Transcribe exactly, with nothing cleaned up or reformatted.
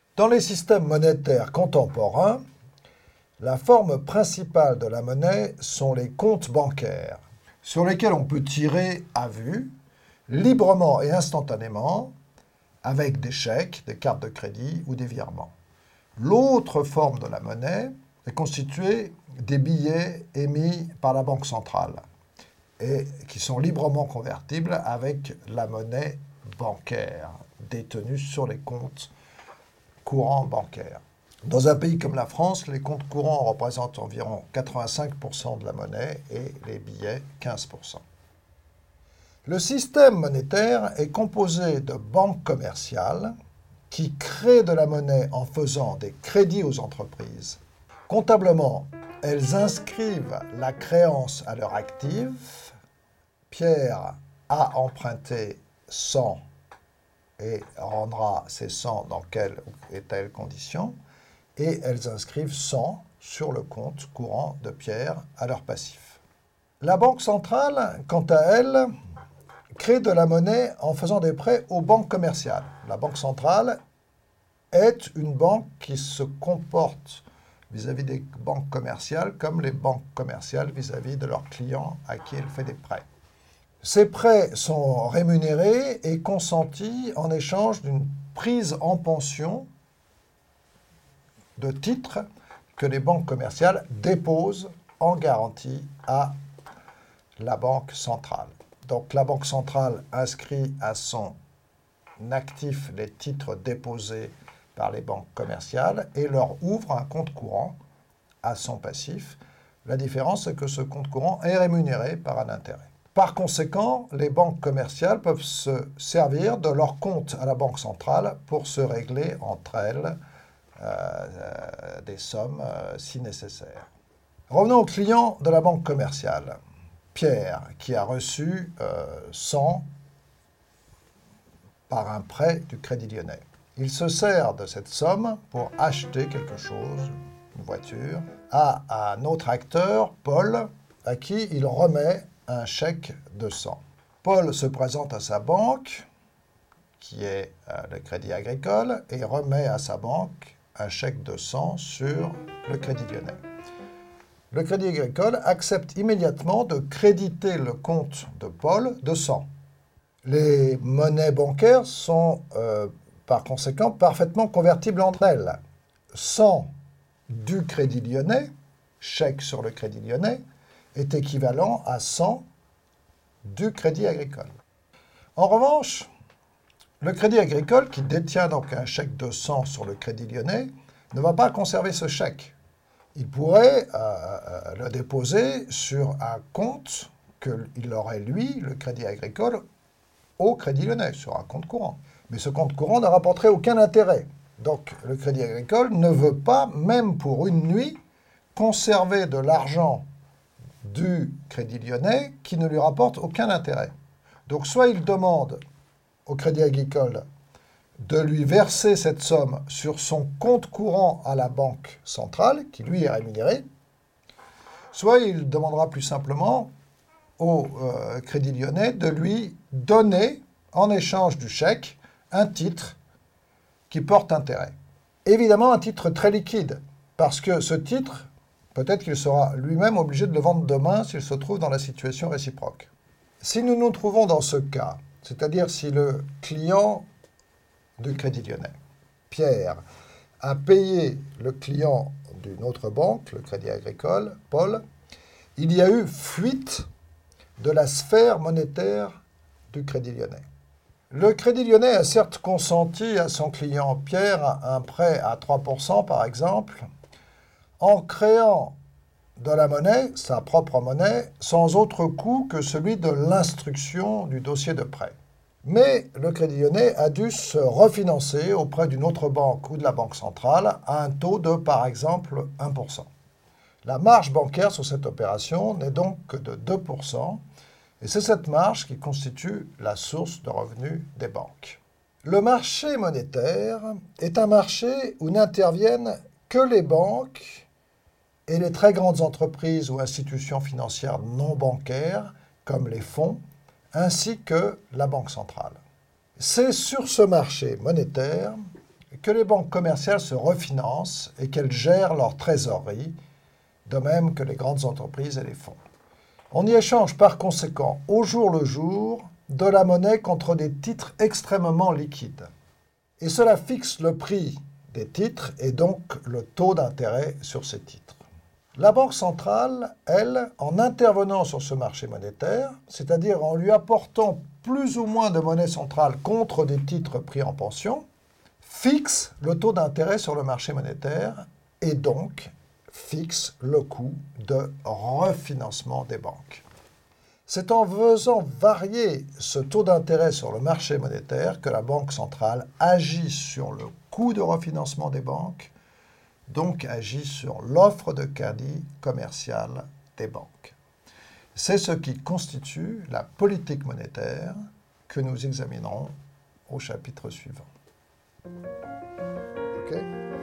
Dans les systèmes monétaires contemporains, la forme principale de la monnaie sont les comptes bancaires, sur lesquels on peut tirer à vue, librement et instantanément, avec des chèques, des cartes de crédit ou des virements. L'autre forme de la monnaie est constituée des billets émis par la Banque centrale et qui sont librement convertibles avec la monnaie bancaire détenue sur les comptes courants bancaires. Dans un pays comme la France, les comptes courants représentent environ quatre-vingt-cinq pour cent de la monnaie et les billets quinze pour cent. Le système monétaire est composé de banques commerciales qui créent de la monnaie en faisant des crédits aux entreprises. Comptablement, elles inscrivent la créance à leur actif. Pierre a emprunté cent et rendra ces cent dans quelle et telle condition, et elles inscrivent cent sur le compte courant de Pierre à leur passif. La Banque centrale, quant à elle, crée de la monnaie en faisant des prêts aux banques commerciales. La Banque centrale est une banque qui se comporte vis-à-vis des banques commerciales comme les banques commerciales vis-à-vis de leurs clients à qui elle fait des prêts. Ces prêts sont rémunérés et consentis en échange d'une prise en pension de titres que les banques commerciales déposent en garantie à la Banque centrale. Donc la Banque centrale inscrit à son actif les titres déposés par les banques commerciales et leur ouvre un compte courant à son passif. La différence, c'est que ce compte courant est rémunéré par un intérêt. Par conséquent, les banques commerciales peuvent se servir de leur compte à la Banque centrale pour se régler entre elles euh, euh, des sommes euh, si nécessaire. Revenons au client de la banque commerciale, Pierre, qui a reçu euh, cent par un prêt du Crédit Lyonnais. Il se sert de cette somme pour acheter quelque chose, une voiture, à un autre acteur, Paul, à qui il remet un chèque de cent. Paul se présente à sa banque, qui est euh, le Crédit Agricole, et remet à sa banque un chèque de cent sur le Crédit Lyonnais. Le Crédit Agricole accepte immédiatement de créditer le compte de Paul de cent. Les monnaies bancaires sont euh, par conséquent parfaitement convertibles entre elles. cent du Crédit Lyonnais, chèque sur le Crédit Lyonnais, est équivalent à cent du Crédit Agricole. En revanche, le Crédit Agricole, qui détient donc un chèque de cent sur le Crédit Lyonnais, ne va pas conserver ce chèque. Il pourrait euh, le déposer sur un compte qu'il aurait, lui, le Crédit Agricole, au Crédit Lyonnais, sur un compte courant. Mais ce compte courant ne rapporterait aucun intérêt. Donc le Crédit Agricole ne veut pas, même pour une nuit, conserver de l'argent du Crédit Lyonnais qui ne lui rapporte aucun intérêt. Donc soit il demande au Crédit Agricole de lui verser cette somme sur son compte courant à la Banque centrale, qui lui est rémunéré, soit il demandera plus simplement au euh, Crédit Lyonnais de lui donner, en échange du chèque, un titre qui porte intérêt. Évidemment, un titre très liquide, parce que ce titre, peut-être qu'il sera lui-même obligé de le vendre demain s'il se trouve dans la situation réciproque. Si nous nous trouvons dans ce cas, c'est-à-dire si le client du Crédit Lyonnais, Pierre, a payé le client d'une autre banque, le Crédit Agricole, Paul, il y a eu fuite de la sphère monétaire du Crédit Lyonnais. Le Crédit Lyonnais a certes consenti à son client Pierre un prêt à trois pour cent par exemple, en créant de la monnaie, sa propre monnaie, sans autre coût que celui de l'instruction du dossier de prêt. Mais le Crédit Lyonnais a dû se refinancer auprès d'une autre banque ou de la Banque centrale à un taux de, par exemple, un pour cent. La marge bancaire sur cette opération n'est donc que de deux pour cent, et c'est cette marge qui constitue la source de revenus des banques. Le marché monétaire est un marché où n'interviennent que les banques et les très grandes entreprises ou institutions financières non bancaires, comme les fonds, ainsi que la Banque centrale. C'est sur ce marché monétaire que les banques commerciales se refinancent et qu'elles gèrent leur trésorerie, de même que les grandes entreprises et les fonds. On y échange par conséquent au jour le jour de la monnaie contre des titres extrêmement liquides. Et cela fixe le prix des titres et donc le taux d'intérêt sur ces titres. La Banque centrale, elle, en intervenant sur ce marché monétaire, c'est-à-dire en lui apportant plus ou moins de monnaie centrale contre des titres pris en pension, fixe le taux d'intérêt sur le marché monétaire et donc fixe le coût de refinancement des banques. C'est en faisant varier ce taux d'intérêt sur le marché monétaire que la Banque centrale agit sur le coût de refinancement des banques, donc agit sur l'offre de crédit commercial des banques. C'est ce qui constitue la politique monétaire que nous examinerons au chapitre suivant. Okay.